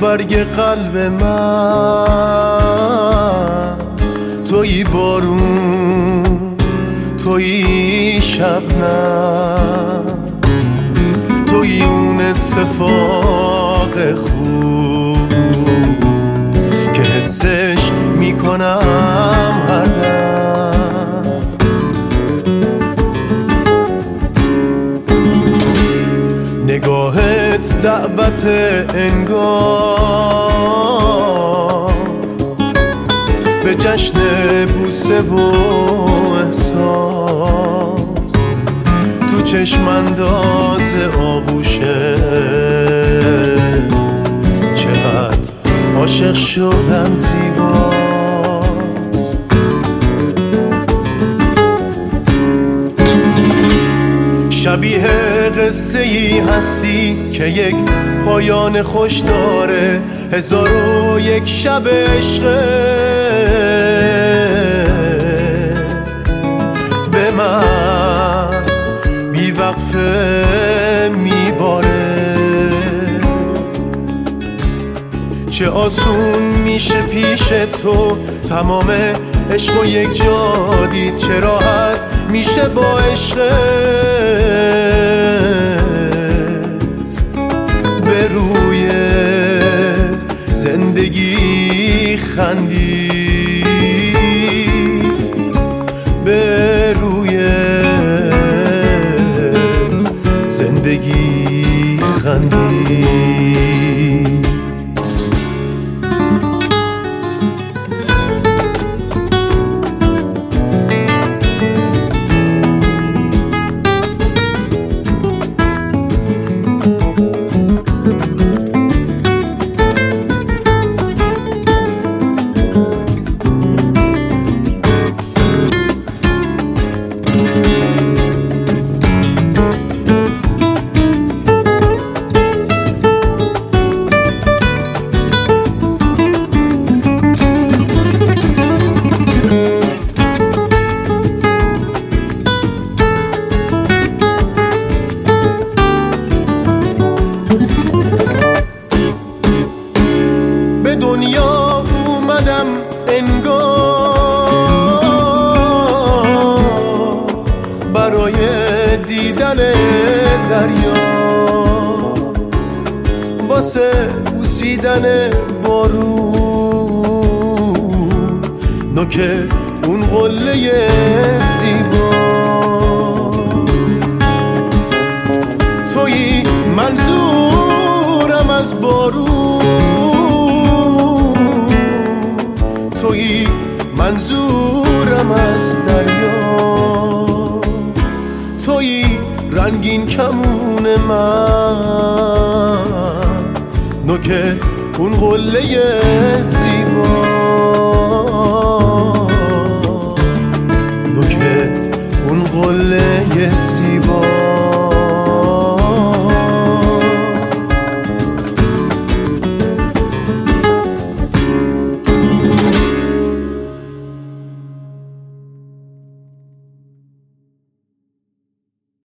برگ قلب من، تویی بارون، تویی شبنم، تویی اون اتفاق خوب که حسش میکنم هر دم. نگاهت دعوت انگار به جشن بوسه و احساس، تو چشم انداز آغوشت چقدر عاشق شدم زیباست. شبیه قصه ای هستی که یک پایان خوش داره، 1001 شب عشقت به من بیوقفه میباره. چه آسون میشه پیش تو تمام عشق و یک جا دید، چه راحت میشه با عشقت به روی زندگی خندید، به روی زندگی خندید. به دنیا اومدم انگار برای دیدن دریا، واسه بوسیدن بارون، نوک اون قله زیبا. تویی منظورم از بارون، تویی منظورم از دریا، تویی رنگین کمون من، نوک اون قله زیبا، نوک اون قله زیبا.